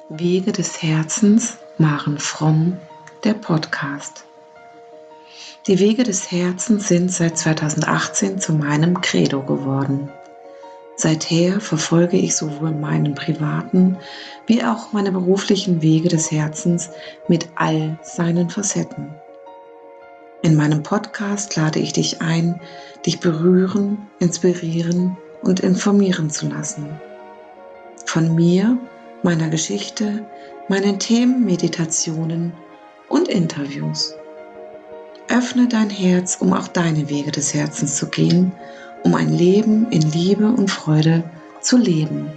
Wege des Herzens, Maren Fromm, der Podcast. Die Wege des Herzens sind seit 2018 zu meinem Credo geworden. Seither verfolge ich sowohl meinen privaten wie auch meine beruflichen Wege des Herzens mit all seinen Facetten. In meinem Podcast lade ich dich ein, dich berühren, inspirieren und informieren zu lassen. Von mir, meiner Geschichte, meinen Themen, Meditationen und Interviews. Öffne dein Herz, um auch deine Wege des Herzens zu gehen, um ein Leben in Liebe und Freude zu leben.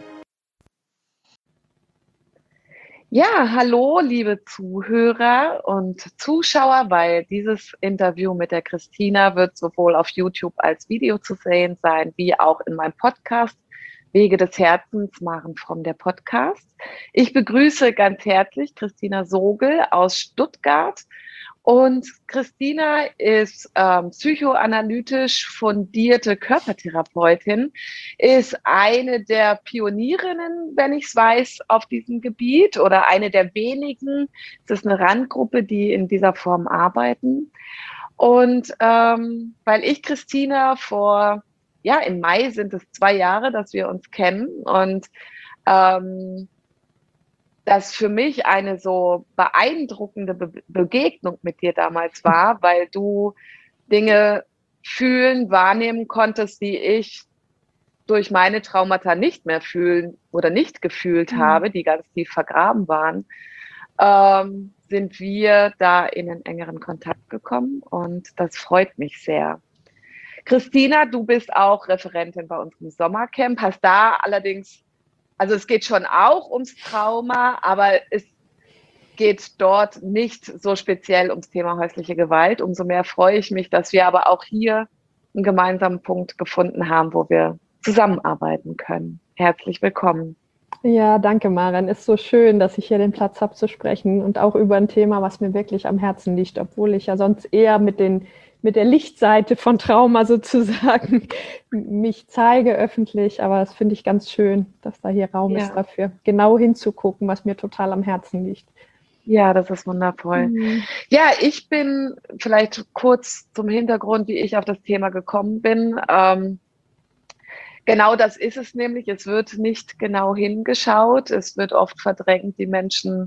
Ja, hallo, liebe Zuhörer und Zuschauer, weil dieses Interview mit der Christina wird sowohl auf YouTube als Video zu sehen sein, wie auch in meinem Podcast Wege des Herzens, Maren Fromm, der Podcast. Ich begrüße ganz herzlich Christina Sogel aus Stuttgart. Und Christina ist psychoanalytisch fundierte Körpertherapeutin, ist eine der Pionierinnen, wenn ich es weiß, auf diesem Gebiet oder eine der wenigen. Es ist eine Randgruppe, die in dieser Form arbeiten. Und weil ich Christina im Mai sind es 2 Jahre, dass wir uns kennen und das für mich eine so beeindruckende Begegnung mit dir damals war, weil du Dinge fühlen, wahrnehmen konntest, die ich durch meine Traumata nicht mehr fühlen oder nicht gefühlt habe, die ganz tief vergraben waren, sind wir da in einen engeren Kontakt gekommen und das freut mich sehr. Christina, du bist auch Referentin bei unserem Sommercamp, hast da allerdings, also es geht schon auch ums Trauma, aber es geht dort nicht so speziell ums Thema häusliche Gewalt. Umso mehr freue ich mich, dass wir aber auch hier einen gemeinsamen Punkt gefunden haben, wo wir zusammenarbeiten können. Herzlich willkommen. Ja, danke, Maren. Ist so schön, dass ich hier den Platz habe zu sprechen und auch über ein Thema, was mir wirklich am Herzen liegt, obwohl ich ja sonst eher mit der Lichtseite von Trauma sozusagen mich zeige öffentlich. Aber das finde ich ganz schön, dass da hier Raum ist dafür, genau hinzugucken, was mir total am Herzen liegt. Ja, das ist wundervoll. Ja, ich bin vielleicht kurz zum Hintergrund, wie ich auf das Thema gekommen bin. Genau das ist es nämlich. Es wird nicht genau hingeschaut. Es wird oft verdrängt. Die Menschen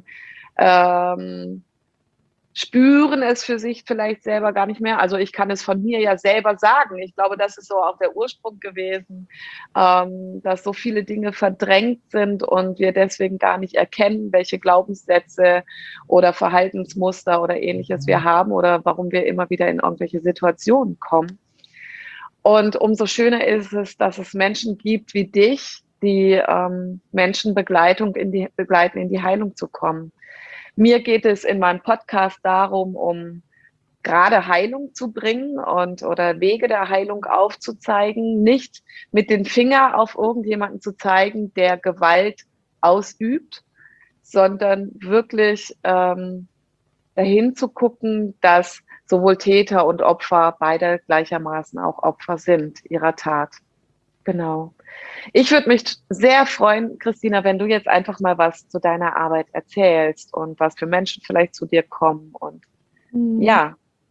spüren es für sich vielleicht selber gar nicht mehr. Also ich kann es von mir ja selber sagen. Ich glaube, das ist so auch der Ursprung gewesen, dass so viele Dinge verdrängt sind und wir deswegen gar nicht erkennen, welche Glaubenssätze oder Verhaltensmuster oder Ähnliches wir haben oder warum wir immer wieder in irgendwelche Situationen kommen. Und umso schöner ist es, dass es Menschen gibt wie dich, die Menschen begleiten, in die Heilung zu kommen. Mir geht es in meinem Podcast darum, um gerade Heilung zu bringen oder Wege der Heilung aufzuzeigen, nicht mit dem Finger auf irgendjemanden zu zeigen, der Gewalt ausübt, sondern wirklich dahin zu gucken, dass sowohl Täter und Opfer beide gleichermaßen auch Opfer sind ihrer Tat. Genau. Ich würde mich sehr freuen, Christina, wenn du jetzt einfach mal was zu deiner Arbeit erzählst und was für Menschen vielleicht zu dir kommen und ja.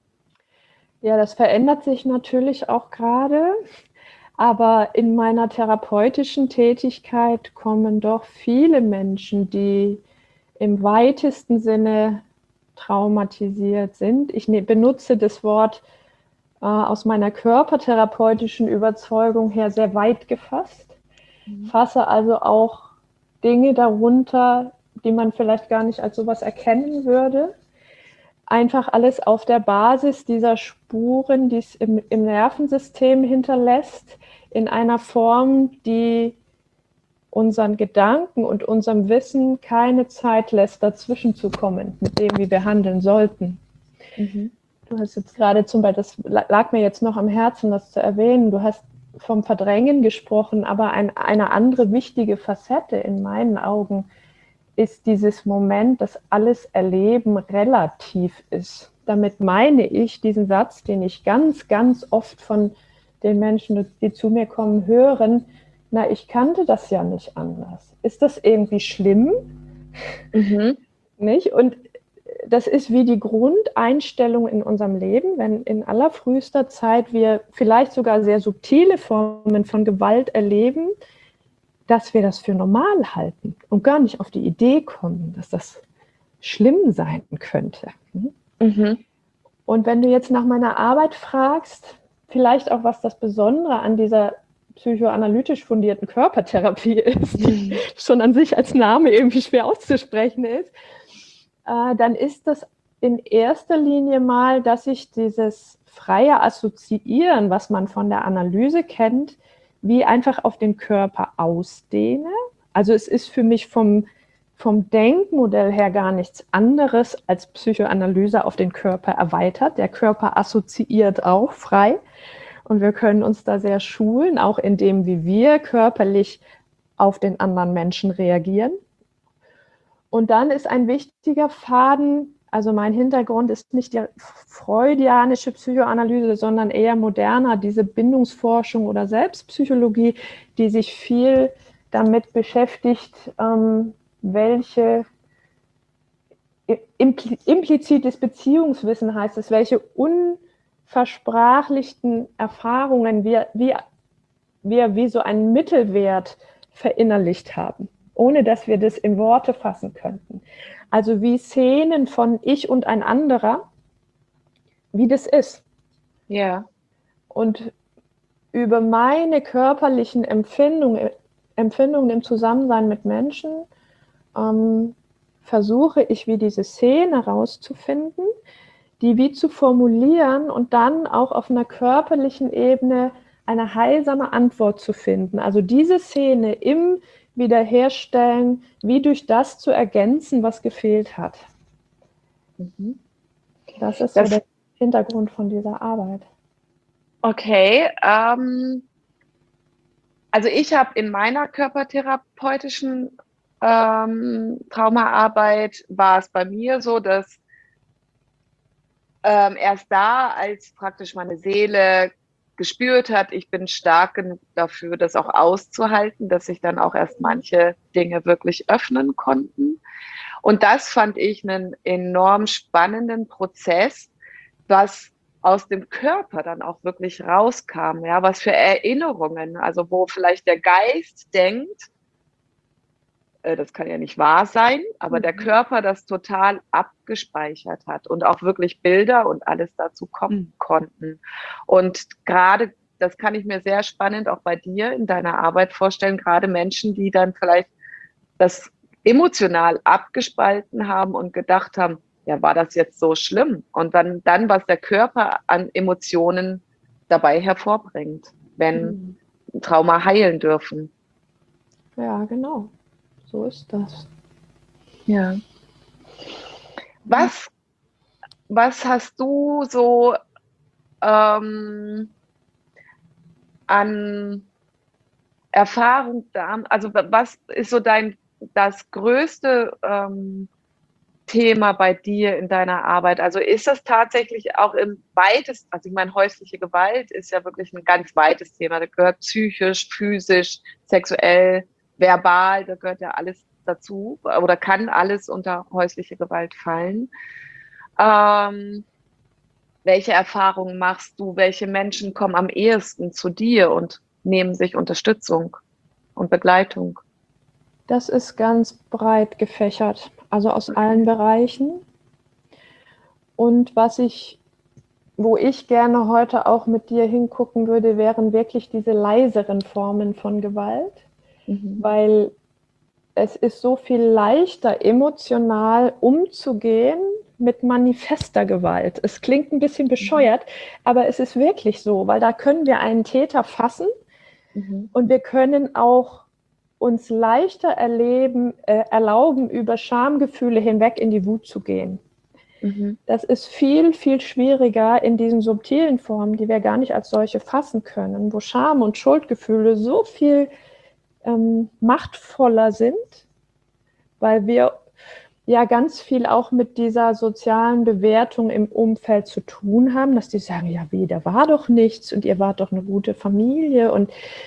Ja, das verändert sich natürlich auch gerade, aber in meiner therapeutischen Tätigkeit kommen doch viele Menschen, die im weitesten Sinne traumatisiert sind. Ich benutze das Wort aus meiner körpertherapeutischen Überzeugung her sehr weit gefasst, fasse also auch Dinge darunter, die man vielleicht gar nicht als sowas erkennen würde. Einfach alles auf der Basis dieser Spuren, die es im Nervensystem hinterlässt, in einer Form, die unseren Gedanken und unserem Wissen keine Zeit lässt, dazwischen zu kommen, mit dem, wie wir handeln sollten. Du hast jetzt gerade zum Beispiel, das lag mir jetzt noch am Herzen, das zu erwähnen, du hast vom Verdrängen gesprochen, aber eine andere wichtige Facette in meinen Augen ist dieses Moment, dass alles Erleben relativ ist. Damit meine ich diesen Satz, den ich ganz, ganz oft von den Menschen, die zu mir kommen, hören, na, ich kannte das ja nicht anders. Ist das irgendwie schlimm? Mhm. Nicht? Und das ist wie die Grundeinstellung in unserem Leben, wenn in allerfrühester Zeit wir vielleicht sogar sehr subtile Formen von Gewalt erleben, dass wir das für normal halten und gar nicht auf die Idee kommen, dass das schlimm sein könnte. Mhm. Und wenn du jetzt nach meiner Arbeit fragst, vielleicht auch, was das Besondere an dieser psychoanalytisch fundierten Körpertherapie ist, die schon an sich als Name irgendwie schwer auszusprechen ist, dann ist das in erster Linie mal, dass ich dieses freie Assoziieren, was man von der Analyse kennt, wie einfach auf den Körper ausdehne. Also es ist für mich vom Denkmodell her gar nichts anderes als Psychoanalyse auf den Körper erweitert. Der Körper assoziiert auch frei und wir können uns da sehr schulen, auch in dem, wie wir körperlich auf den anderen Menschen reagieren. Und dann ist ein wichtiger Faden, also mein Hintergrund ist nicht die freudianische Psychoanalyse, sondern eher moderner, diese Bindungsforschung oder Selbstpsychologie, die sich viel damit beschäftigt, welche implizites Beziehungswissen heißt es, welche unversprachlichten Erfahrungen wir wie so einen Mittelwert verinnerlicht haben, ohne dass wir das in Worte fassen könnten. Also wie Szenen von ich und ein anderer, wie das ist. Ja. Und über meine körperlichen Empfindungen im Zusammensein mit Menschen versuche ich, wie diese Szene herauszufinden, die wie zu formulieren und dann auch auf einer körperlichen Ebene eine heilsame Antwort zu finden. Also diese Szene im Wiederherstellen, wie durch das zu ergänzen, was gefehlt hat. Mhm. Das ist so der Hintergrund von dieser Arbeit. Okay. Also ich habe in meiner körpertherapeutischen Traumaarbeit war es bei mir so, dass erst da, als praktisch meine Seele gespürt hat, ich bin stark genug dafür, das auch auszuhalten, dass sich dann auch erst manche Dinge wirklich öffnen konnten. Und das fand ich einen enorm spannenden Prozess, was aus dem Körper dann auch wirklich rauskam, ja, was für Erinnerungen, also wo vielleicht der Geist denkt, das kann ja nicht wahr sein, aber der Körper das total abgespeichert hat und auch wirklich Bilder und alles dazu kommen konnten. Und gerade, das kann ich mir sehr spannend auch bei dir in deiner Arbeit vorstellen, gerade Menschen, die dann vielleicht das emotional abgespalten haben und gedacht haben, ja, war das jetzt so schlimm? Und dann was der Körper an Emotionen dabei hervorbringt, wenn Trauma heilen dürfen. Ja, genau. So ist das. Ja. Was hast du so an Erfahrung da? Also was ist so das größte Thema bei dir in deiner Arbeit? Also ist das tatsächlich auch im weitesten, also ich meine, häusliche Gewalt ist ja wirklich ein ganz weites Thema. Da gehört psychisch, physisch, sexuell, verbal, da gehört ja alles dazu oder kann alles unter häusliche Gewalt fallen. Welche Erfahrungen machst du? Welche Menschen kommen am ehesten zu dir und nehmen sich Unterstützung und Begleitung? Das ist ganz breit gefächert, also aus allen Bereichen. Und wo ich gerne heute auch mit dir hingucken würde, wären wirklich diese leiseren Formen von Gewalt, weil es ist so viel leichter, emotional umzugehen mit manifester Gewalt. Es klingt ein bisschen bescheuert, aber es ist wirklich so, weil da können wir einen Täter fassen und wir können auch uns leichter erlauben, über Schamgefühle hinweg in die Wut zu gehen. Das ist viel, viel schwieriger in diesen subtilen Formen, die wir gar nicht als solche fassen können, wo Scham und Schuldgefühle so viel machtvoller sind, weil wir ja ganz viel auch mit dieser sozialen Bewertung im Umfeld zu tun haben, dass die sagen, ja wie, da war doch nichts und ihr wart doch eine gute Familie und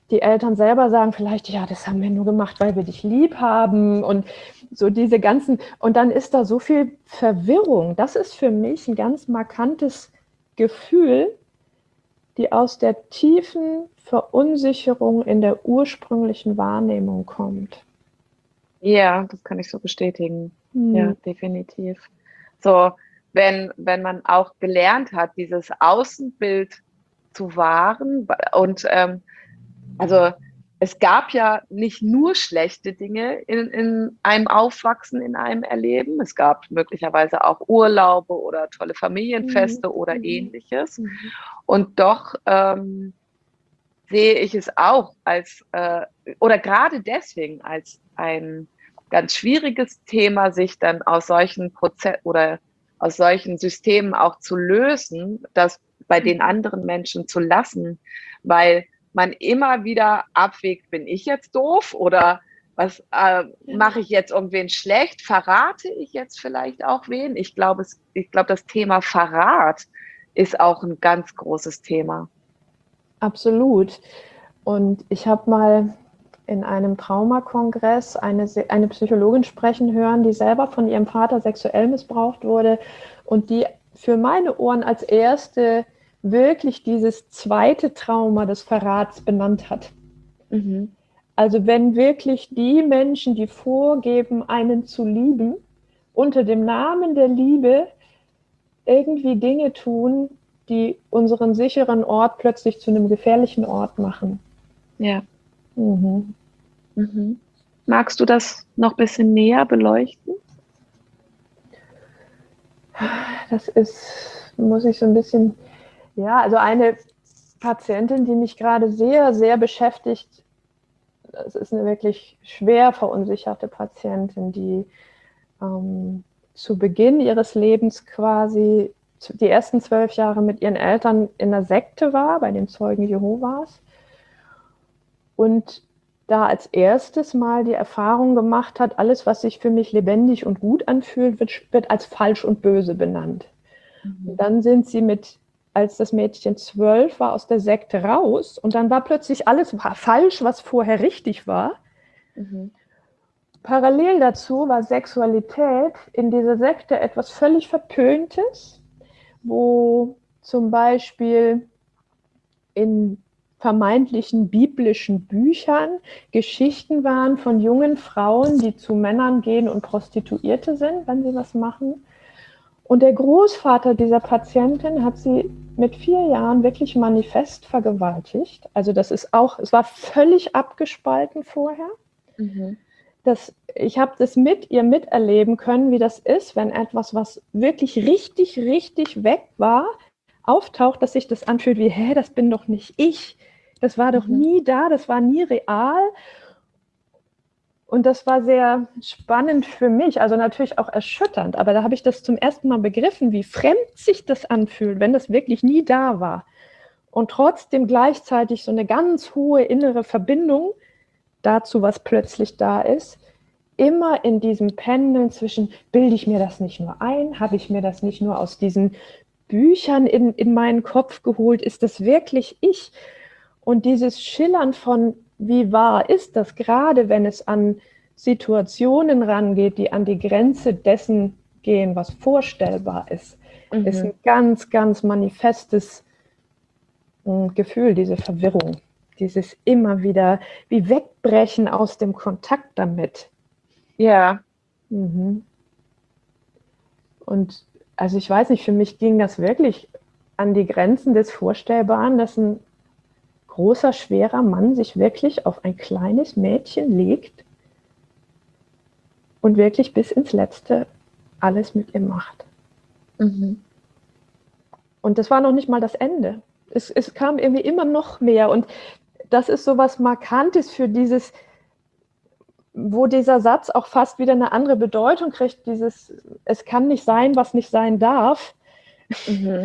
die Eltern selber sagen vielleicht, ja, das haben wir nur gemacht, weil wir dich lieb haben und so diese ganzen, und dann ist da so viel Verwirrung. Das ist für mich ein ganz markantes Gefühl, die aus der tiefen Verunsicherung in der ursprünglichen Wahrnehmung kommt. Ja, das kann ich so bestätigen. Hm. Ja, definitiv. So, wenn man auch gelernt hat, dieses Außenbild zu wahren und also es gab ja nicht nur schlechte Dinge in einem Aufwachsen, in einem Erleben. Es gab möglicherweise auch Urlaube oder tolle Familienfeste oder Ähnliches. Und doch sehe ich es auch als, oder gerade deswegen als ein ganz schwieriges Thema, sich dann aus solchen Prozessen oder aus solchen Systemen auch zu lösen, das bei den anderen Menschen zu lassen, weil man immer wieder abwägt, bin ich jetzt doof oder was mache ich jetzt irgendwen schlecht? Verrate ich jetzt vielleicht auch wen? Ich glaube, das Thema Verrat ist auch ein ganz großes Thema. Absolut. Und ich habe mal in einem Traumakongress eine Psychologin sprechen hören, die selber von ihrem Vater sexuell missbraucht wurde und die für meine Ohren als erste wirklich dieses zweite Trauma des Verrats benannt hat. Mhm. Also wenn wirklich die Menschen, die vorgeben, einen zu lieben, unter dem Namen der Liebe irgendwie Dinge tun, die unseren sicheren Ort plötzlich zu einem gefährlichen Ort machen. Ja. Mhm. Mhm. Magst du das noch ein bisschen näher beleuchten? Das muss ich so ein bisschen, ja, also eine Patientin, die mich gerade sehr, sehr beschäftigt, das ist eine wirklich schwer verunsicherte Patientin, die zu Beginn ihres Lebens quasi die ersten 12 Jahre mit ihren Eltern in einer Sekte war, bei den Zeugen Jehovas. Und da als erstes Mal die Erfahrung gemacht hat, alles, was sich für mich lebendig und gut anfühlt, wird als falsch und böse benannt. Und dann sind sie als das Mädchen 12 war, aus der Sekte raus und dann war plötzlich alles falsch, was vorher richtig war. Mhm. Parallel dazu war Sexualität in dieser Sekte etwas völlig Verpöntes, wo zum Beispiel in vermeintlichen biblischen Büchern Geschichten waren von jungen Frauen, die zu Männern gehen und Prostituierte sind, wenn sie was machen. Und der Großvater dieser Patientin hat sie mit 4 Jahren wirklich manifest vergewaltigt. Also es war völlig abgespalten vorher. Mhm. Ich habe das mit ihr miterleben können, wie das ist, wenn etwas, was wirklich richtig, richtig weg war, auftaucht, dass sich das anfühlt wie, das bin doch nicht ich. Das war doch nie da, das war nie real. Und das war sehr spannend für mich, also natürlich auch erschütternd, aber da habe ich das zum ersten Mal begriffen, wie fremd sich das anfühlt, wenn das wirklich nie da war. Und trotzdem gleichzeitig so eine ganz hohe innere Verbindung dazu, was plötzlich da ist, immer in diesem Pendeln zwischen, bilde ich mir das nicht nur ein, habe ich mir das nicht nur aus diesen Büchern in meinen Kopf geholt, ist das wirklich ich? Und dieses Schillern von, wie wahr ist das, gerade wenn es an Situationen rangeht, die an die Grenze dessen gehen, was vorstellbar ist, ist ein ganz, ganz manifestes Gefühl, diese Verwirrung, dieses immer wieder wie Wegbrechen aus dem Kontakt damit. Ja. Mhm. Und also ich weiß nicht, für mich ging das wirklich an die Grenzen des Vorstellbaren, dass ein großer, schwerer Mann sich wirklich auf ein kleines Mädchen legt und wirklich bis ins Letzte alles mit ihr macht. Mhm. Und das war noch nicht mal das Ende. Es kam irgendwie immer noch mehr. Und das ist so was Markantes für dieses, wo dieser Satz auch fast wieder eine andere Bedeutung kriegt, dieses, es kann nicht sein, was nicht sein darf. Mhm.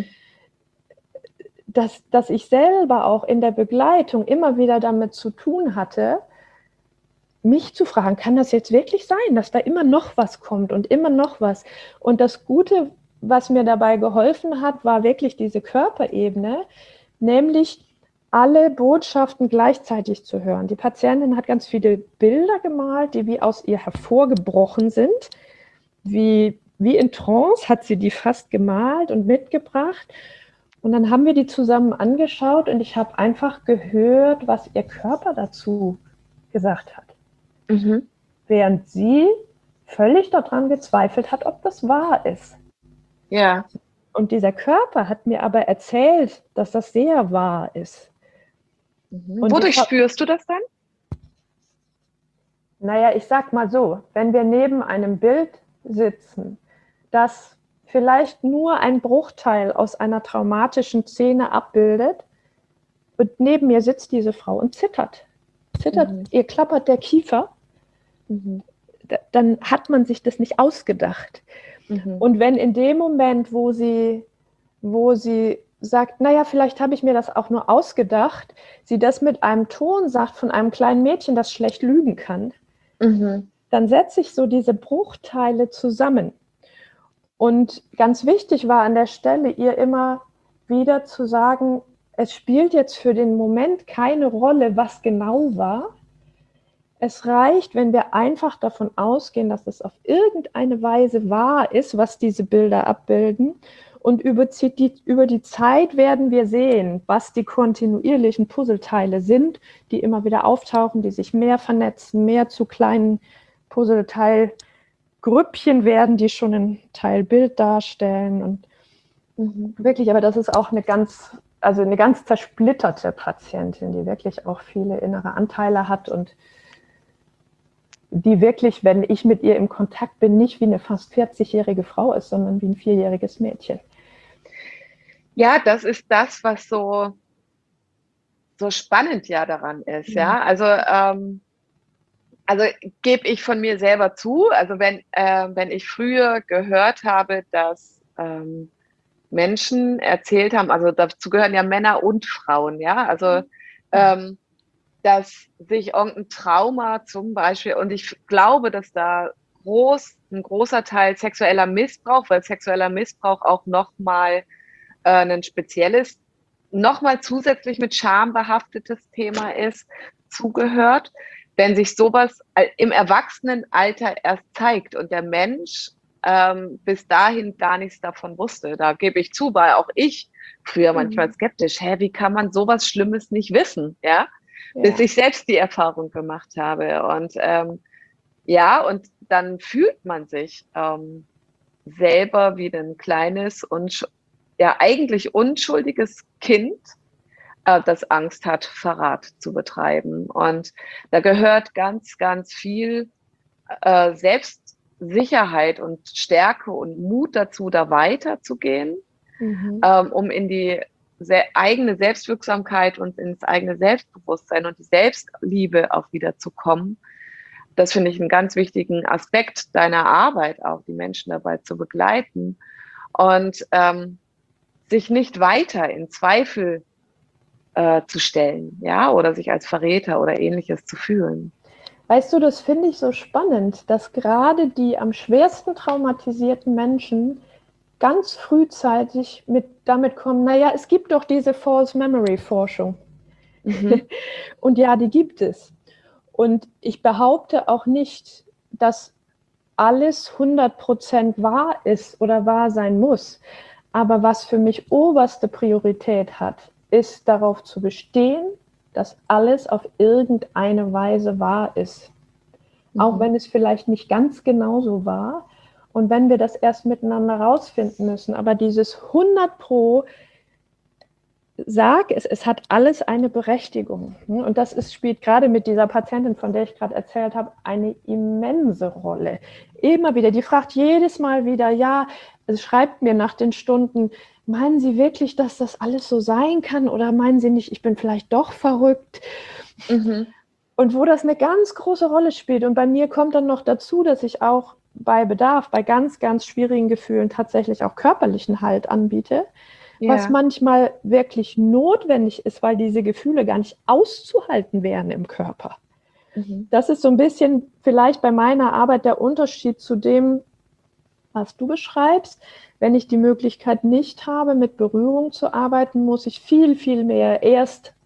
Dass ich selber auch in der Begleitung immer wieder damit zu tun hatte, mich zu fragen, kann das jetzt wirklich sein, dass da immer noch was kommt und immer noch was? Und das Gute, was mir dabei geholfen hat, war wirklich diese Körperebene, nämlich alle Botschaften gleichzeitig zu hören. Die Patientin hat ganz viele Bilder gemalt, die wie aus ihr hervorgebrochen sind. Wie in Trance hat sie die fast gemalt und mitgebracht. Und dann haben wir die zusammen angeschaut und ich habe einfach gehört, was ihr Körper dazu gesagt hat. Mhm. Während sie völlig daran gezweifelt hat, ob das wahr ist. Ja. Und dieser Körper hat mir aber erzählt, dass das sehr wahr ist. Und wodurch spürst du das dann? Naja, ich sag mal so, wenn wir neben einem Bild sitzen, das vielleicht nur ein Bruchteil aus einer traumatischen Szene abbildet und neben mir sitzt diese Frau und zittert, ihr klappert der Kiefer, dann hat man sich das nicht ausgedacht. Und wenn in dem Moment, wo sie sagt, naja, vielleicht habe ich mir das auch nur ausgedacht, sie das mit einem Ton sagt von einem kleinen Mädchen, das schlecht lügen kann, dann setze ich so diese Bruchteile zusammen. Und ganz wichtig war an der Stelle, ihr immer wieder zu sagen, es spielt jetzt für den Moment keine Rolle, was genau war. Es reicht, wenn wir einfach davon ausgehen, dass es auf irgendeine Weise wahr ist, was diese Bilder abbilden. Und über die Zeit werden wir sehen, was die kontinuierlichen Puzzleteile sind, die immer wieder auftauchen, die sich mehr vernetzen, mehr zu kleinen Puzzleteilgrüppchen werden, die schon ein Teilbild darstellen. Und wirklich, aber das ist auch eine ganz zersplitterte Patientin, die wirklich auch viele innere Anteile hat und die wirklich, wenn ich mit ihr im Kontakt bin, nicht wie eine fast 40-jährige Frau ist, sondern wie ein 4-jähriges Mädchen. Ja, das ist das, was so spannend ja daran ist, ja. Also gebe ich von mir selber zu, also wenn ich früher gehört habe, dass Menschen erzählt haben, also dazu gehören ja Männer und Frauen, ja, also dass sich irgendein Trauma zum Beispiel, und ich glaube, dass da ein großer Teil sexueller Missbrauch, weil sexueller Missbrauch auch nochmal ein spezielles, nochmal zusätzlich mit Scham behaftetes Thema ist, zugehört, wenn sich sowas im Erwachsenenalter erst zeigt und der Mensch bis dahin gar nichts davon wusste. Da gebe ich zu, war auch ich früher manchmal skeptisch. Wie kann man sowas Schlimmes nicht wissen? Ja? Bis ich selbst die Erfahrung gemacht habe. Und und dann fühlt man sich selber wie ein kleines und eigentlich unschuldiges Kind, das Angst hat, Verrat zu betreiben. Und da gehört ganz, ganz viel Selbstsicherheit und Stärke und Mut dazu, da weiterzugehen, um in die eigene Selbstwirksamkeit und ins eigene Selbstbewusstsein und die Selbstliebe auch wieder zu kommen. Das finde ich einen ganz wichtigen Aspekt deiner Arbeit, auch die Menschen dabei zu begleiten und sich nicht weiter in Zweifel zu stellen, ja, oder sich als Verräter oder Ähnliches zu fühlen. Weißt du, das finde ich so spannend, dass gerade die am schwersten traumatisierten Menschen ganz frühzeitig damit kommen, naja, es gibt doch diese False Memory Forschung. Und ja, die gibt es. Und ich behaupte auch nicht, dass alles 100% wahr ist oder wahr sein muss. Aber was für mich oberste Priorität hat, ist darauf zu bestehen, dass alles auf irgendeine Weise wahr ist. Auch wenn es vielleicht nicht ganz genauso war und wenn wir das erst miteinander rausfinden müssen. Aber dieses 100%, es hat alles eine Berechtigung. Und das spielt gerade mit dieser Patientin, von der ich gerade erzählt habe, eine immense Rolle. Immer wieder, die fragt jedes Mal wieder, es schreibt mir nach den Stunden, meinen Sie wirklich, dass das alles so sein kann? Oder meinen Sie nicht, ich bin vielleicht doch verrückt? Und wo das eine ganz große Rolle spielt. Und bei mir kommt dann noch dazu, dass ich auch bei Bedarf, bei ganz, ganz schwierigen Gefühlen tatsächlich auch körperlichen Halt anbiete, was manchmal wirklich notwendig ist, weil diese Gefühle gar nicht auszuhalten wären im Körper. Das ist so ein bisschen vielleicht bei meiner Arbeit der Unterschied zu dem, was du beschreibst. Wenn ich die Möglichkeit nicht habe, mit Berührung zu arbeiten, muss ich viel, viel mehr erst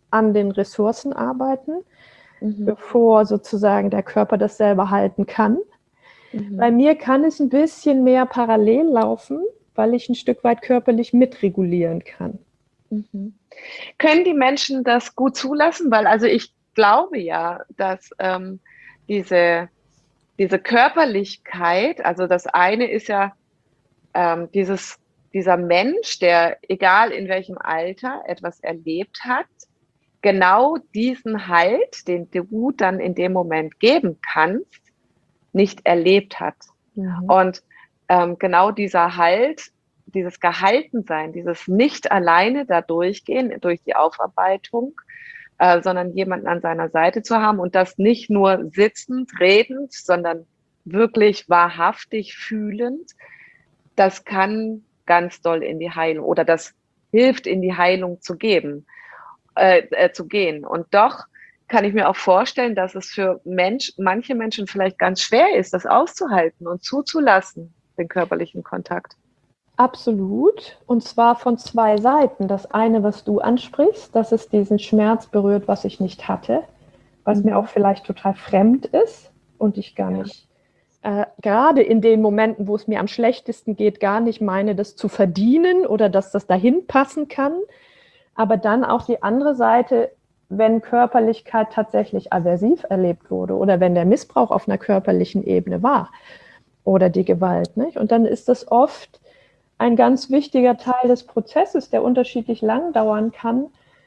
an den Ressourcen arbeiten, bevor sozusagen der Körper das selber halten kann. Bei mir kann es ein bisschen mehr parallel laufen, weil ich ein Stück weit körperlich mitregulieren kann. Können die Menschen das gut zulassen? Weil also ich glaube ja, dass diese Körperlichkeit, also das eine ist ja dieser Mensch, der egal in welchem Alter etwas erlebt hat, genau diesen Halt, den du dann in dem Moment geben kannst, nicht erlebt hat. Und genau dieser Halt, dieses Gehaltensein, dieses nicht alleine da durchgehen, durch die Aufarbeitung, sondern jemanden an seiner Seite zu haben und das nicht nur sitzend, redend, sondern wirklich wahrhaftig fühlend, das kann ganz doll in die Heilung oder das hilft in die Heilung zu gehen. Und doch kann ich mir auch vorstellen, dass es für manche Menschen vielleicht ganz schwer ist, das auszuhalten und zuzulassen, den körperlichen Kontakt. Absolut. Und zwar von 2 Seiten. Das eine, was du ansprichst, dass es diesen Schmerz berührt, was ich nicht hatte, was mir auch vielleicht total fremd ist und ich gar nicht, gerade in den Momenten, wo es mir am schlechtesten geht, gar nicht meine, das zu verdienen oder dass das dahin passen kann. Aber dann auch die andere Seite, wenn Körperlichkeit tatsächlich aversiv erlebt wurde oder wenn der Missbrauch auf einer körperlichen Ebene war oder die Gewalt, nicht? Und dann ist das oft ein ganz wichtiger Teil des Prozesses, der unterschiedlich lang dauern kann,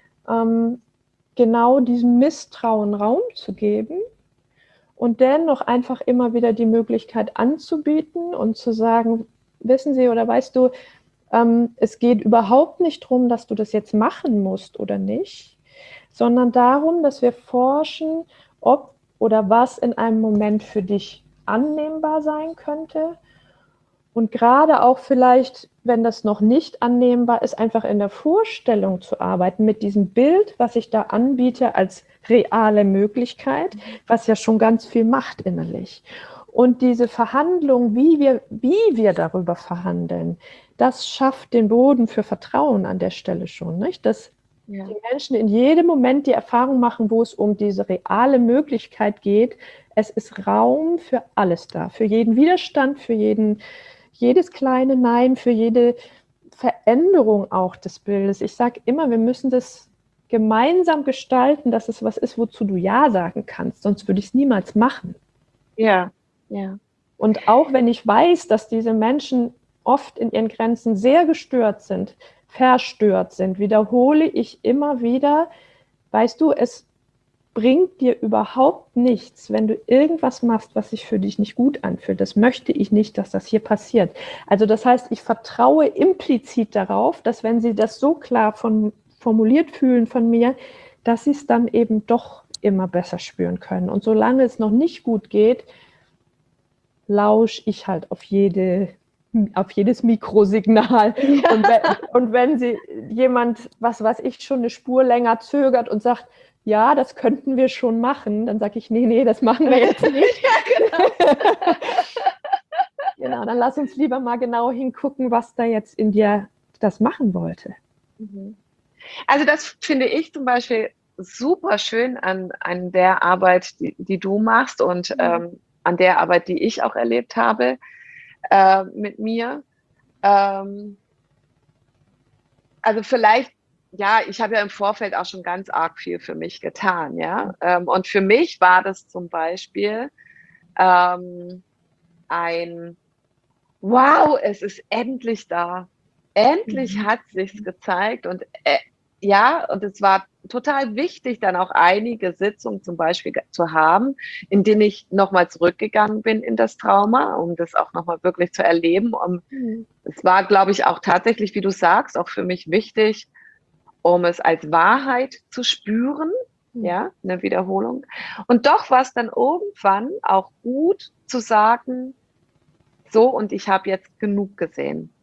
genau diesem Misstrauen Raum zu geben und dennoch einfach immer wieder die Möglichkeit anzubieten und zu sagen, wissen Sie oder weißt du, es geht überhaupt nicht darum, dass du das jetzt machen musst oder nicht, sondern darum, dass wir forschen, ob oder was in einem Moment für dich annehmbar sein könnte. Und gerade auch vielleicht, wenn das noch nicht annehmbar ist, einfach in der Vorstellung zu arbeiten mit diesem Bild, was ich da anbiete als reale Möglichkeit, was ja schon ganz viel macht innerlich. Und diese Verhandlung, wie wir darüber verhandeln, das schafft den Boden für Vertrauen an der Stelle schon, nicht? Dass die Menschen in jedem Moment die Erfahrung machen, wo es um diese reale Möglichkeit geht, es ist Raum für alles da, für jeden Widerstand, für jedes kleine Nein, für jede Veränderung auch des Bildes. Ich sage immer, wir müssen das gemeinsam gestalten, dass es was ist, wozu du Ja sagen kannst, sonst würde ich es niemals machen. Ja, ja. Und auch wenn ich weiß, dass diese Menschen oft in ihren Grenzen sehr gestört sind, verstört sind, wiederhole ich immer wieder, weißt du, es bringt dir überhaupt nichts, wenn du irgendwas machst, was sich für dich nicht gut anfühlt. Das möchte ich nicht, dass das hier passiert. Also das heißt, ich vertraue implizit darauf, dass wenn sie das so klar formuliert fühlen von mir, dass sie es dann eben doch immer besser spüren können. Und solange es noch nicht gut geht, lausche ich halt auf jedes Mikrosignal. Und wenn sie jemand, was weiß ich, schon eine Spur länger zögert und sagt, ja, das könnten wir schon machen, dann sage ich, nee, das machen wir jetzt nicht. Ja, genau. Genau, dann lass uns lieber mal genau hingucken, was da jetzt in dir das machen wollte. Also das finde ich zum Beispiel super schön an der Arbeit, die du machst und an der Arbeit, die ich auch erlebt habe mit mir. Also vielleicht, ja, ich habe ja im Vorfeld auch schon ganz arg viel für mich getan, ja. Und für mich war das zum Beispiel ein Wow, es ist endlich da. Endlich hat sich's gezeigt und ja, und es war total wichtig, dann auch einige Sitzungen zum Beispiel zu haben, in denen ich nochmal zurückgegangen bin in das Trauma, um das auch nochmal wirklich zu erleben. Es war, glaube ich, auch tatsächlich, wie du sagst, auch für mich wichtig, um es als Wahrheit zu spüren, ja, eine Wiederholung. Und doch war es dann irgendwann auch gut zu sagen, so, und ich habe jetzt genug gesehen.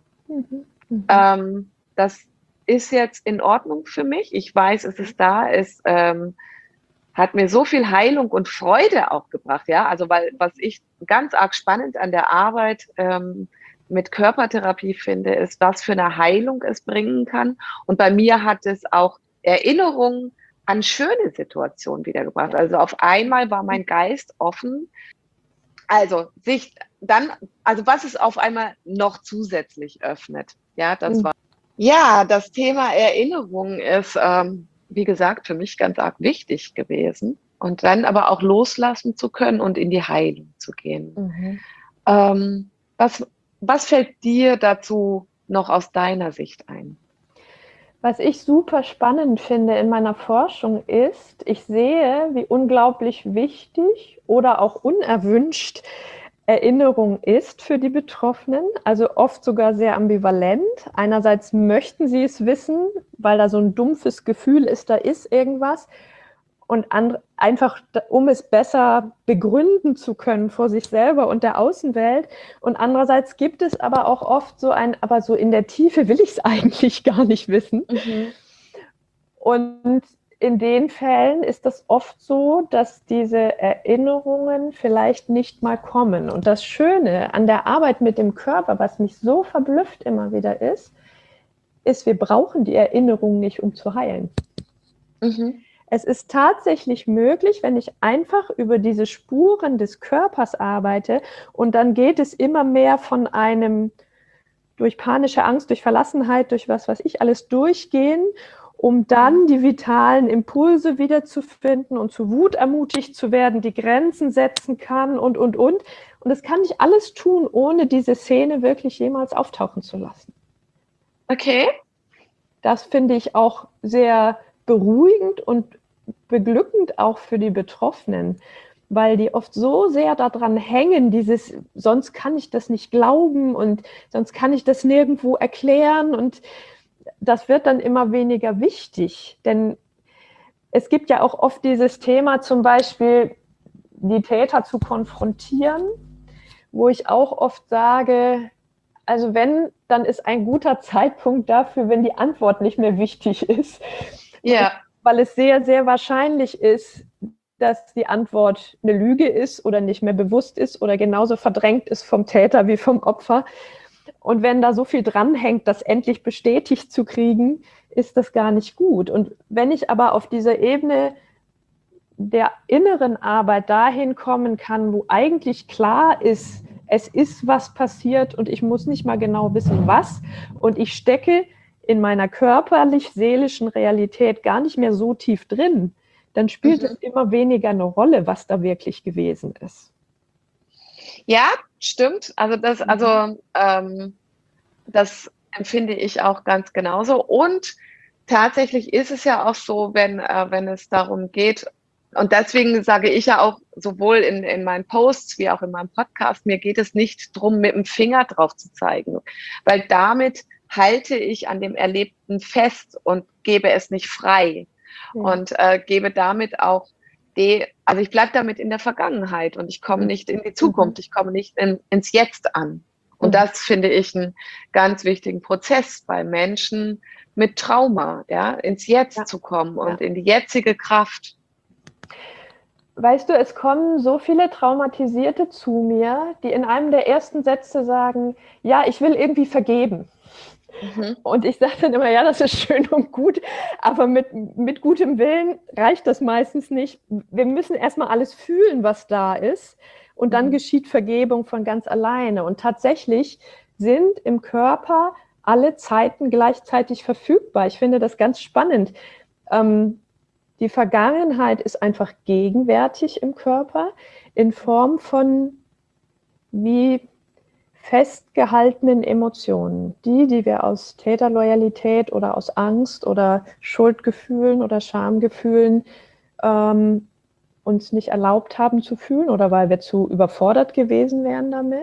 Das ist jetzt in Ordnung für mich. Ich weiß, es ist da. Es hat mir so viel Heilung und Freude auch gebracht. Ja, also weil was ich ganz arg spannend an der Arbeit mit Körpertherapie finde, ist, was für eine Heilung es bringen kann. Und bei mir hat es auch Erinnerungen an schöne Situationen wiedergebracht. Also auf einmal war mein Geist offen. Also was es auf einmal noch zusätzlich öffnet. Ja, das war. Ja, das Thema Erinnerung ist, wie gesagt, für mich ganz arg wichtig gewesen. Und dann aber auch loslassen zu können und in die Heilung zu gehen. Was fällt dir dazu noch aus deiner Sicht ein? Was ich super spannend finde in meiner Forschung ist, ich sehe, wie unglaublich wichtig oder auch unerwünscht Erinnerung ist für die Betroffenen, also oft sogar sehr ambivalent. Einerseits möchten sie es wissen, weil da so ein dumpfes Gefühl ist, da ist irgendwas. Und einfach, um es besser begründen zu können vor sich selber und der Außenwelt. Und andererseits gibt es aber auch oft aber so in der Tiefe will ich es eigentlich gar nicht wissen. Und in den Fällen ist das oft so, dass diese Erinnerungen vielleicht nicht mal kommen. Und das Schöne an der Arbeit mit dem Körper, was mich so verblüfft immer wieder ist, wir brauchen die Erinnerung nicht, um zu heilen. Es ist tatsächlich möglich, wenn ich einfach über diese Spuren des Körpers arbeite und dann geht es immer mehr von einem durch panische Angst, durch Verlassenheit, durch was weiß ich alles durchgehen, um dann die vitalen Impulse wiederzufinden und zu Wut ermutigt zu werden, die Grenzen setzen kann und. Und das kann ich alles tun, ohne diese Szene wirklich jemals auftauchen zu lassen. Okay. Das finde ich auch sehr beruhigend und beglückend auch für die Betroffenen, weil die oft so sehr daran hängen, sonst kann ich das nicht glauben und sonst kann ich das nirgendwo erklären und das wird dann immer weniger wichtig, denn es gibt ja auch oft dieses Thema, zum Beispiel die Täter zu konfrontieren, wo ich auch oft sage, also wenn, dann ist ein guter Zeitpunkt dafür, wenn die Antwort nicht mehr wichtig ist. Ja. Weil es sehr, sehr wahrscheinlich ist, dass die Antwort eine Lüge ist oder nicht mehr bewusst ist oder genauso verdrängt ist vom Täter wie vom Opfer. Und wenn da so viel dranhängt, das endlich bestätigt zu kriegen, ist das gar nicht gut. Und wenn ich aber auf dieser Ebene der inneren Arbeit dahin kommen kann, wo eigentlich klar ist, es ist was passiert und ich muss nicht mal genau wissen, was, und ich stecke in meiner körperlich-seelischen Realität gar nicht mehr so tief drin, dann spielt es immer weniger eine Rolle, was da wirklich gewesen ist. Ja, stimmt. Also das empfinde ich auch ganz genauso. Und tatsächlich ist es ja auch so, wenn es darum geht, und deswegen sage ich ja auch sowohl in meinen Posts wie auch in meinem Podcast, mir geht es nicht darum, mit dem Finger drauf zu zeigen, weil damit halte ich an dem Erlebten fest und gebe es nicht frei und gebe damit auch also ich bleibe damit in der Vergangenheit und ich komme nicht in die Zukunft, ich komme nicht ins Jetzt an. Und das finde ich einen ganz wichtigen Prozess bei Menschen mit Trauma, ja, ins Jetzt zu kommen und in die jetzige Kraft. Weißt du, es kommen so viele Traumatisierte zu mir, die in einem der ersten Sätze sagen, ja, ich will irgendwie vergeben. Und ich sage dann immer, ja, das ist schön und gut, aber mit gutem Willen reicht das meistens nicht. Wir müssen erstmal alles fühlen, was da ist, und dann geschieht Vergebung von ganz alleine. Und tatsächlich sind im Körper alle Zeiten gleichzeitig verfügbar. Ich finde das ganz spannend. Die Vergangenheit ist einfach gegenwärtig im Körper in Form von wie festgehaltenen Emotionen, die wir aus Täterloyalität oder aus Angst oder Schuldgefühlen oder Schamgefühlen uns nicht erlaubt haben zu fühlen oder weil wir zu überfordert gewesen wären damit.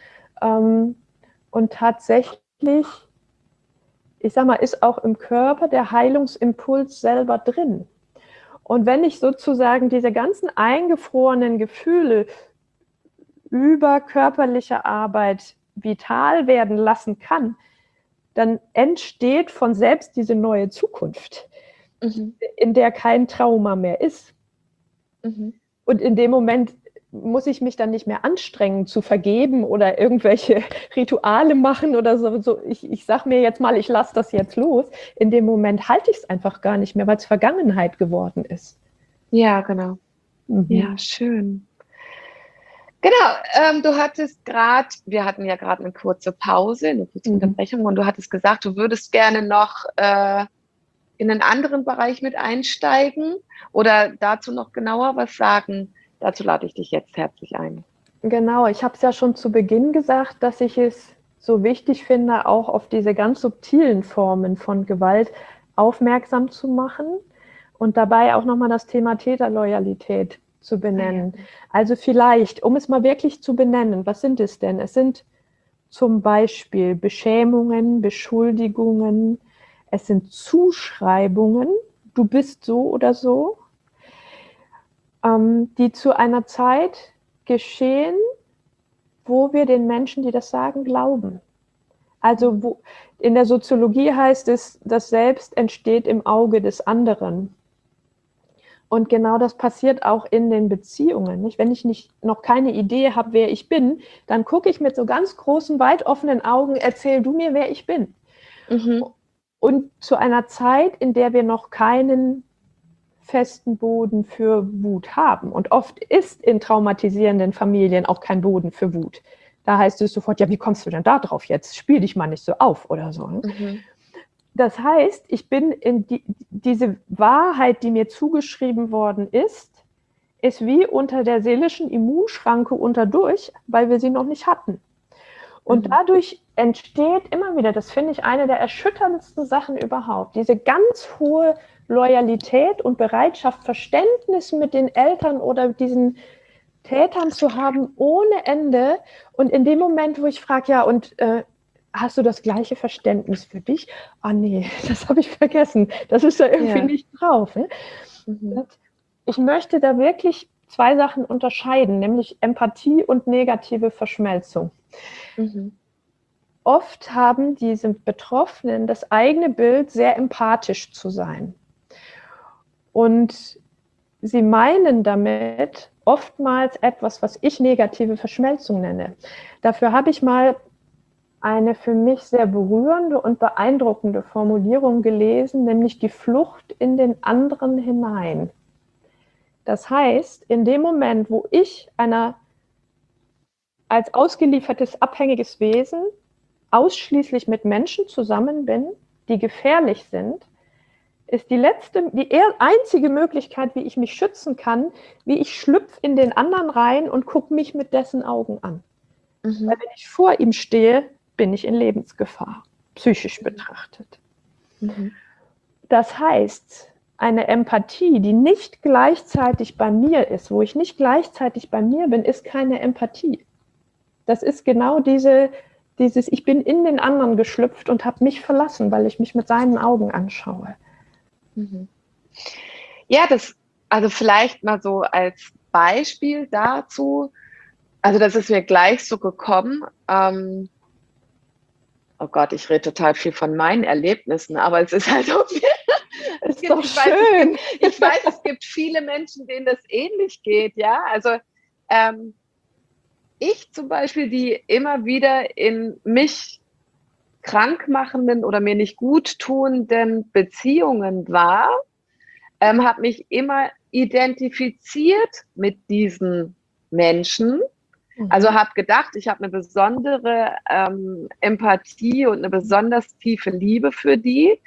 Und tatsächlich, ich sag mal, ist auch im Körper der Heilungsimpuls selber drin. Und wenn ich sozusagen diese ganzen eingefrorenen Gefühle über körperliche Arbeit vital werden lassen kann, dann entsteht von selbst diese neue Zukunft, in der kein Trauma mehr ist. Und in dem Moment muss ich mich dann nicht mehr anstrengen zu vergeben oder irgendwelche Rituale machen oder so. Ich sage mir jetzt mal, ich lasse das jetzt los. In dem Moment halte ich es einfach gar nicht mehr, weil es Vergangenheit geworden ist. Ja, genau. Ja, schön. Genau, du hattest gerade, wir hatten ja gerade eine kurze Pause, eine kurze Unterbrechung, und du hattest gesagt, du würdest gerne noch in einen anderen Bereich mit einsteigen oder dazu noch genauer was sagen. Dazu lade ich dich jetzt herzlich ein. Genau, ich habe es ja schon zu Beginn gesagt, dass ich es so wichtig finde, auch auf diese ganz subtilen Formen von Gewalt aufmerksam zu machen und dabei auch nochmal das Thema Täterloyalität zu benennen. Also vielleicht, um es mal wirklich zu benennen, was sind es denn? Es sind zum Beispiel Beschämungen, Beschuldigungen, es sind Zuschreibungen, du bist so oder so, die zu einer Zeit geschehen, wo wir den Menschen, die das sagen, glauben. Also in der Soziologie heißt es, das Selbst entsteht im Auge des anderen. Und genau das passiert auch in den Beziehungen. Nicht? Wenn ich noch keine Idee habe, wer ich bin, dann gucke ich mit so ganz großen, weit offenen Augen, erzähl du mir, wer ich bin. Und zu einer Zeit, in der wir noch keinen festen Boden für Wut haben. Und oft ist in traumatisierenden Familien auch kein Boden für Wut. Da heißt es sofort, ja, wie kommst du denn da drauf jetzt? Spiel dich mal nicht so auf oder so. Ne? Das heißt, ich bin in diese Wahrheit, die mir zugeschrieben worden ist wie unter der seelischen Immunschranke unterdurch, weil wir sie noch nicht hatten. Und dadurch entsteht immer wieder, das finde ich eine der erschütterndsten Sachen überhaupt, diese ganz hohe Loyalität und Bereitschaft, Verständnis mit den Eltern oder diesen Tätern zu haben ohne Ende. Und in dem Moment, wo ich frage, ja, und hast du das gleiche Verständnis für dich? Ah nee, das habe ich vergessen. Das ist da irgendwie nicht drauf. Ne? Und ich möchte da wirklich zwei Sachen unterscheiden, nämlich Empathie und negative Verschmelzung. Oft haben diese Betroffenen das eigene Bild, sehr empathisch zu sein. Und sie meinen damit oftmals etwas, was ich negative Verschmelzung nenne. Dafür habe ich mal eine für mich sehr berührende und beeindruckende Formulierung gelesen, nämlich die Flucht in den anderen hinein. Das heißt, in dem Moment, wo ich als ausgeliefertes, abhängiges Wesen ausschließlich mit Menschen zusammen bin, die gefährlich sind, ist die einzige Möglichkeit, wie ich mich schützen kann, wie ich schlüpfe in den anderen rein und gucke mich mit dessen Augen an. Weil wenn ich vor ihm stehe, bin ich in Lebensgefahr, psychisch betrachtet. Das heißt, eine Empathie, die nicht gleichzeitig bei mir ist, wo ich nicht gleichzeitig bei mir bin, ist keine Empathie. Das ist genau dieses, ich bin in den anderen geschlüpft und habe mich verlassen, weil ich mich mit seinen Augen anschaue. Ja, also vielleicht mal so als Beispiel dazu, also das ist mir gleich so gekommen, oh Gott, ich rede total viel von meinen Erlebnissen, aber es ist halt so viel. Ich weiß, es gibt viele Menschen, denen das ähnlich geht, ja. Also ich zum Beispiel, die immer wieder in mich krankmachenden oder mir nicht gut tuenden Beziehungen war, habe mich immer identifiziert mit diesen Menschen. Also habe gedacht, ich habe eine besondere Empathie und eine besonders tiefe Liebe für die,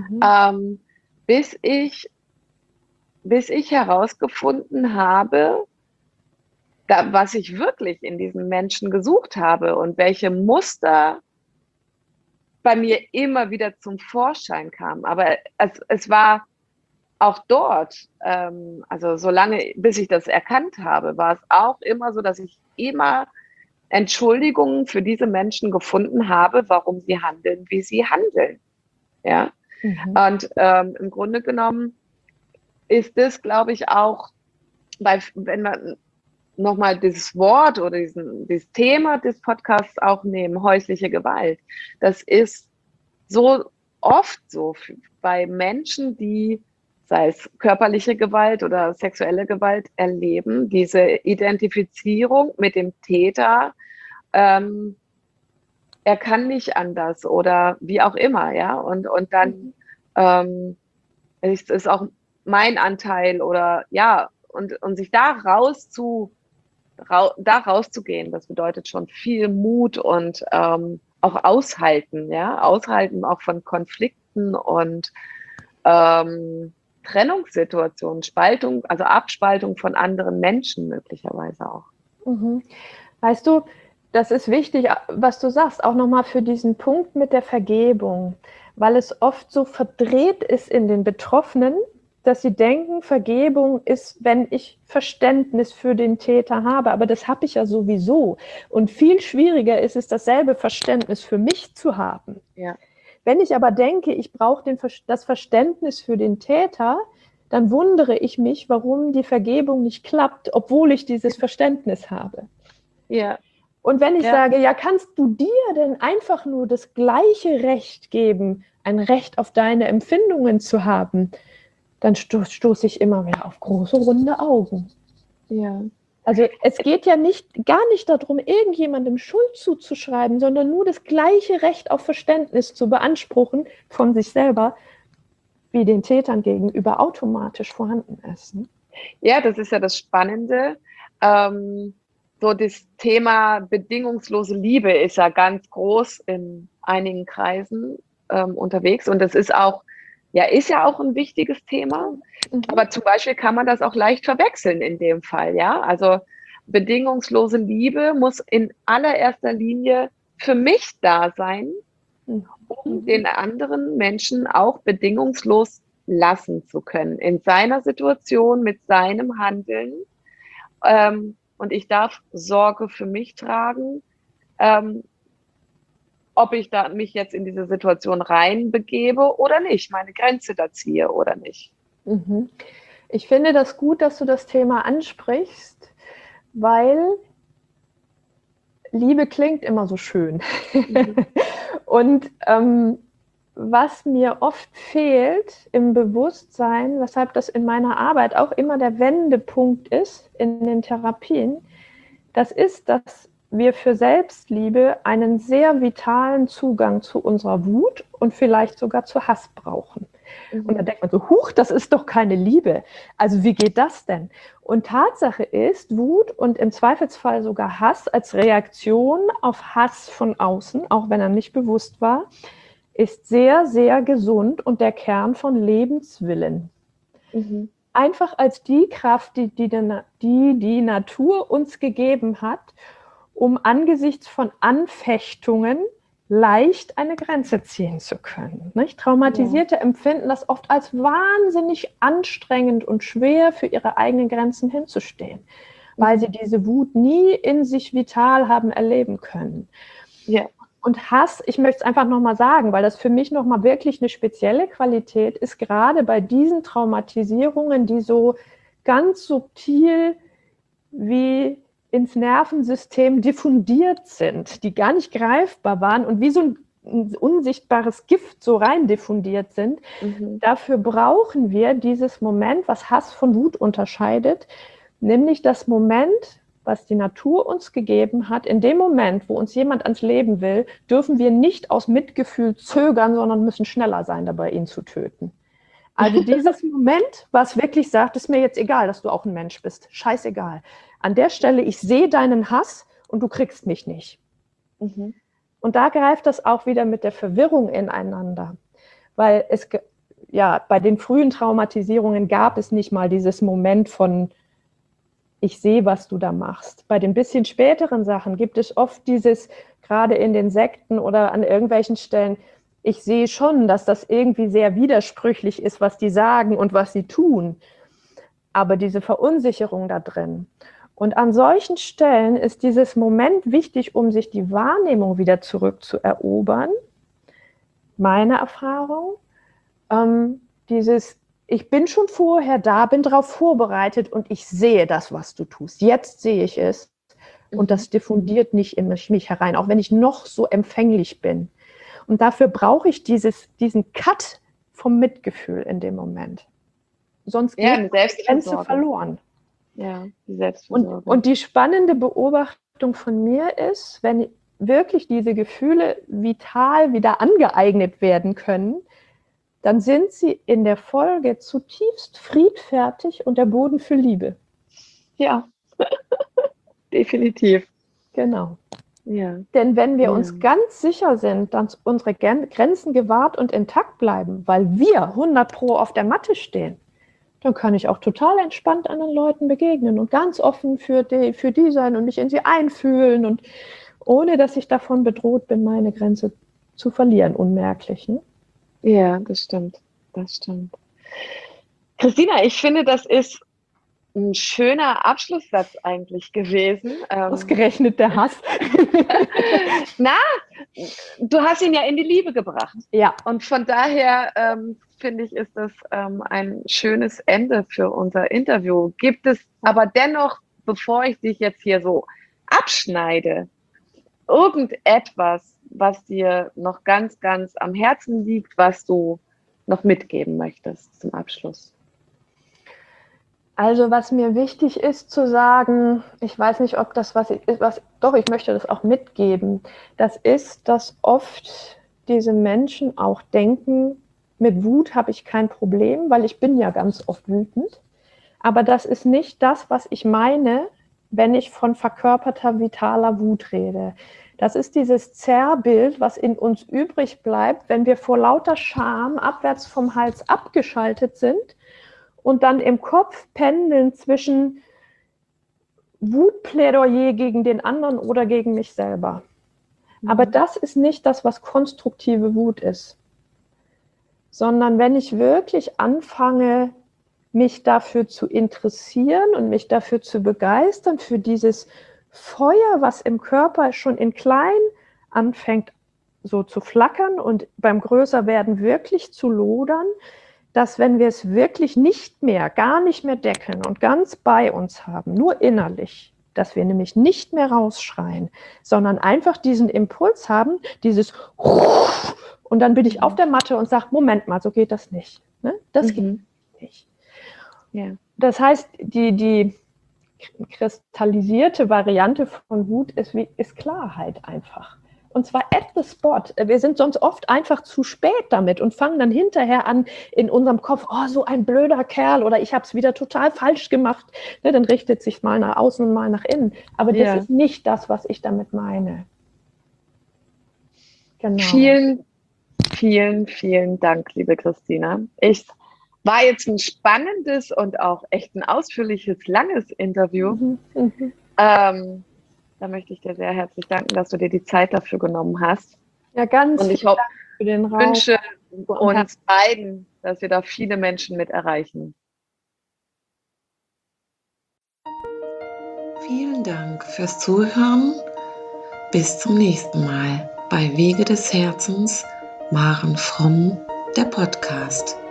bis ich herausgefunden habe, was ich wirklich in diesen Menschen gesucht habe und welche Muster bei mir immer wieder zum Vorschein kamen. Aber es war auch dort, also solange, bis ich das erkannt habe, war es auch immer so, dass ich immer Entschuldigungen für diese Menschen gefunden habe, warum sie handeln, wie sie handeln. Ja. Und im Grunde genommen ist es, glaube ich, auch, wenn man nochmal dieses Wort oder dieses Thema des Podcasts auch nehmen, häusliche Gewalt, das ist so oft so bei Menschen, die sei es körperliche Gewalt oder sexuelle Gewalt, erleben. Diese Identifizierung mit dem Täter, er kann nicht anders oder wie auch immer, ja. Und dann ist es auch mein Anteil oder ja, und sich da rauszugehen, das bedeutet schon viel Mut und auch aushalten, ja, aushalten auch von Konflikten und Trennungssituationen, Spaltung, also Abspaltung von anderen Menschen möglicherweise auch. Mhm. Weißt du, das ist wichtig, was du sagst, auch nochmal für diesen Punkt mit der Vergebung, weil es oft so verdreht ist in den Betroffenen, dass sie denken, Vergebung ist, wenn ich Verständnis für den Täter habe, aber das habe ich ja sowieso. Und viel schwieriger ist es, dasselbe Verständnis für mich zu haben. Ja. Wenn ich aber denke, ich brauche das Verständnis für den Täter, dann wundere ich mich, warum die Vergebung nicht klappt, obwohl ich dieses Verständnis habe. Ja. Und wenn ich sage, ja, kannst du dir denn einfach nur das gleiche Recht geben, ein Recht auf deine Empfindungen zu haben, dann stoße ich immer wieder auf große, runde Augen. Ja. Also es geht ja gar nicht darum, irgendjemandem Schuld zuzuschreiben, sondern nur das gleiche Recht auf Verständnis zu beanspruchen von sich selber, wie den Tätern gegenüber automatisch vorhanden ist. Ne? Ja, das ist ja das Spannende. So das Thema bedingungslose Liebe ist ja ganz groß in einigen Kreisen unterwegs und das ist auch ein wichtiges Thema. Aber zum Beispiel kann man das auch leicht verwechseln in dem Fall, ja. Also bedingungslose Liebe muss in allererster Linie für mich da sein, um den anderen Menschen auch bedingungslos lassen zu können, in seiner Situation, mit seinem Handeln. Und ich darf Sorge für mich tragen, ob ich da mich jetzt in diese Situation reinbegebe oder nicht, meine Grenze da ziehe oder nicht. Ich finde das gut, dass du das Thema ansprichst, weil Liebe klingt immer so schön. Und was mir oft fehlt im Bewusstsein, weshalb das in meiner Arbeit auch immer der Wendepunkt ist in den Therapien, das ist, dass wir für Selbstliebe einen sehr vitalen Zugang zu unserer Wut und vielleicht sogar zu Hass brauchen. Und da denkt man so, huch, das ist doch keine Liebe. Also wie geht das denn? Und Tatsache ist, Wut und im Zweifelsfall sogar Hass als Reaktion auf Hass von außen, auch wenn er nicht bewusst war, ist sehr, sehr gesund und der Kern von Lebenswillen. Einfach als die Kraft, die Natur uns gegeben hat, um angesichts von Anfechtungen leicht eine Grenze ziehen zu können. Nicht? Traumatisierte empfinden das oft als wahnsinnig anstrengend und schwer, für ihre eigenen Grenzen hinzustehen, weil sie diese Wut nie in sich vital haben erleben können. Ja. Und Hass, ich möchte es einfach nochmal sagen, weil das für mich nochmal wirklich eine spezielle Qualität ist, gerade bei diesen Traumatisierungen, die so ganz subtil wie ins Nervensystem diffundiert sind, die gar nicht greifbar waren und wie so ein unsichtbares Gift so rein diffundiert sind. Dafür brauchen wir dieses Moment, was Hass von Wut unterscheidet, nämlich das Moment, was die Natur uns gegeben hat. In dem Moment, wo uns jemand ans Leben will, dürfen wir nicht aus Mitgefühl zögern, sondern müssen schneller sein, dabei ihn zu töten. Also dieses Moment, was wirklich sagt, ist mir jetzt egal, dass du auch ein Mensch bist. Scheißegal. An der Stelle, ich sehe deinen Hass und du kriegst mich nicht. Und da greift das auch wieder mit der Verwirrung ineinander. Weil bei den frühen Traumatisierungen gab es nicht mal dieses Moment von ich sehe, was du da machst. Bei den bisschen späteren Sachen gibt es oft dieses, gerade in den Sekten oder an irgendwelchen Stellen, ich sehe schon, dass das irgendwie sehr widersprüchlich ist, was die sagen und was sie tun. Aber diese Verunsicherung da drin. Und an solchen Stellen ist dieses Moment wichtig, um sich die Wahrnehmung wieder zurückzuerobern. Meine Erfahrung, ich bin schon vorher da, bin darauf vorbereitet und ich sehe das, was du tust. Jetzt sehe ich es und das diffundiert nicht in mich herein, auch wenn ich noch so empfänglich bin. Und dafür brauche ich diesen Cut vom Mitgefühl in dem Moment. sonst Ja, geht eine die Grenze Selbstfürsorge. verloren. Ja, die Selbstfürsorge. Und die spannende Beobachtung von mir ist, wenn wirklich diese Gefühle vital wieder angeeignet werden können, dann sind sie in der Folge zutiefst friedfertig und der Boden für Liebe. Ja, definitiv. Genau. Ja. Denn wenn wir Ja. uns ganz sicher sind, dass unsere Grenzen gewahrt und intakt bleiben, weil wir 100% auf der Matte stehen, dann kann ich auch total entspannt anderen Leuten begegnen und ganz offen für die sein und mich in sie einfühlen und ohne, dass ich davon bedroht bin, meine Grenze zu verlieren, unmerklich. Ne? Ja, das stimmt. Das stimmt. Christina, ich finde, das ist ein schöner Abschlusssatz eigentlich gewesen. Ausgerechnet der Hass. Na, du hast ihn ja in die Liebe gebracht. Ja. Und von daher finde ich, ist das ein schönes Ende für unser Interview. Gibt es aber dennoch, bevor ich dich jetzt hier so abschneide, irgendetwas, was dir noch ganz, ganz am Herzen liegt, was du noch mitgeben möchtest zum Abschluss? Also was mir wichtig ist zu sagen, ich weiß nicht, ob das doch, ich möchte das auch mitgeben, das ist, dass oft diese Menschen auch denken, mit Wut habe ich kein Problem, weil ich bin ja ganz oft wütend. Aber das ist nicht das, was ich meine, wenn ich von verkörperter, vitaler Wut rede. Das ist dieses Zerrbild, was in uns übrig bleibt, wenn wir vor lauter Scham abwärts vom Hals abgeschaltet sind und dann im Kopf pendeln zwischen Wutplädoyer gegen den anderen oder gegen mich selber. Aber das ist nicht das, was konstruktive Wut ist. Sondern wenn ich wirklich anfange, mich dafür zu interessieren und mich dafür zu begeistern, für dieses Feuer, was im Körper schon in klein anfängt so zu flackern und beim Größerwerden wirklich zu lodern, dass wenn wir es wirklich gar nicht mehr deckeln und ganz bei uns haben, nur innerlich, dass wir nämlich nicht mehr rausschreien, sondern einfach diesen Impuls haben, dieses und dann bin ich auf der Matte und sage, Moment mal, so geht das nicht. Ne? Das geht nicht. Ja. Das heißt, die kristallisierte Variante von Wut ist Klarheit einfach. Und zwar at the spot. Wir sind sonst oft einfach zu spät damit und fangen dann hinterher an, in unserem Kopf, oh, so ein blöder Kerl oder ich habe es wieder total falsch gemacht. Ne, dann richtet sich mal nach außen und mal nach innen. Aber das ist nicht das, was ich damit meine. Genau. Vielen, vielen, vielen Dank, liebe Christina. War jetzt ein spannendes und auch echt ein ausführliches, langes Interview. Da möchte ich dir sehr herzlich danken, dass du dir die Zeit dafür genommen hast. Ja, ganz und ich vielen Dank für den Raum. Wünsche uns beiden, dass wir da viele Menschen mit erreichen. Vielen Dank fürs Zuhören. Bis zum nächsten Mal bei Wege des Herzens, Maren Fromm, der Podcast.